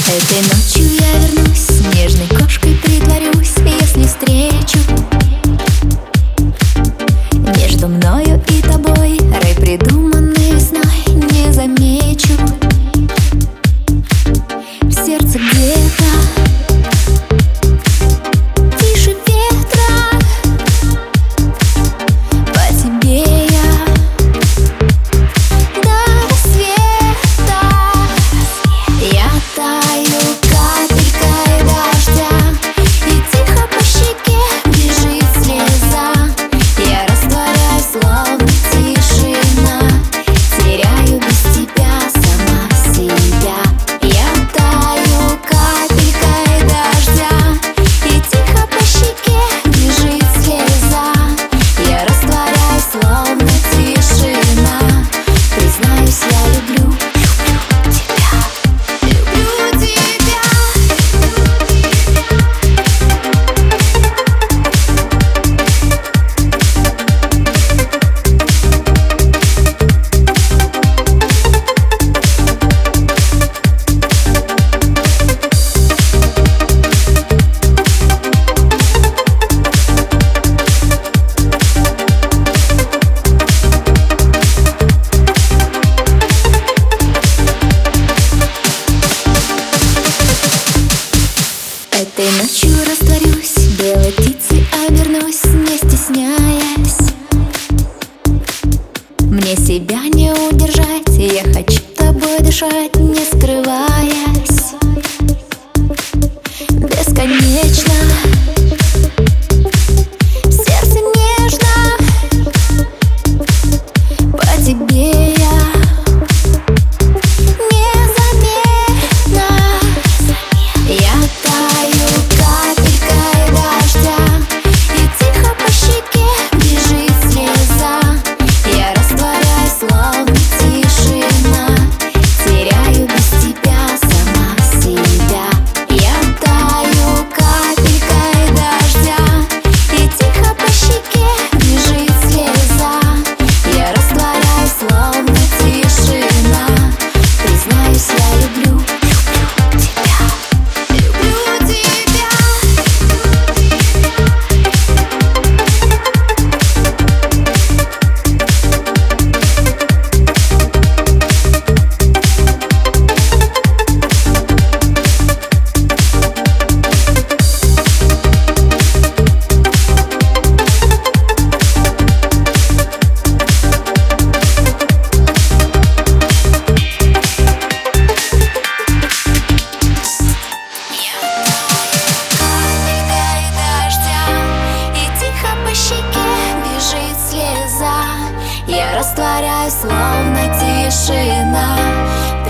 Этой ночью я вернусь, нежной кошкой притворюсь, если встречу между мною и тобой рай, придуманный весной, не замечу. В сердце где-то тише ветра, по тебе я до рассвета. Я таю капелькой дождя, и тихо по щеке бежит слеза. Я растворяюсь, словно тишина, теряю без тебя сама себя. Я таю капелькой дождя, и тихо по щеке бежит слеза. Я растворяюсь, словно тишина. Признаюсь, я люблю тебя, люблю тебя. Этой ночью растворюсь, белой птицей обернусь, не стесняясь. Мне себя не удержать, я хочу тобой дышать, не скрываясь. Бесконечно в сердце нежно, по тебе я незаметно. Я таю капелькой дождя, и тихо по щеке бежит слеза. Я растворяюсь, словно тишина, теряю без тебя сама себя. Я таю капелькой дождя, и тихо по щеке бежит слеза. Я растворяюсь, словно тишина. Признаюсь, я люблю тебя, люблю тебя. Капелькой дождя, и тихо по щеке бежит слеза. Я растворяюсь, словно тишина.